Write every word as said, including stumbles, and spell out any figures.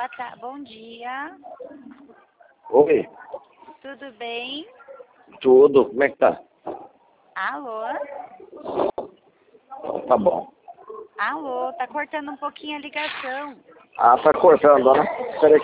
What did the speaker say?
Boa tarde. Bom dia. Oi, Tudo bem? tudo, como é que tá? Alô? Tá bom. Alô, tá cortando um pouquinho a ligação. Ah, tá cortando, né? Peraí.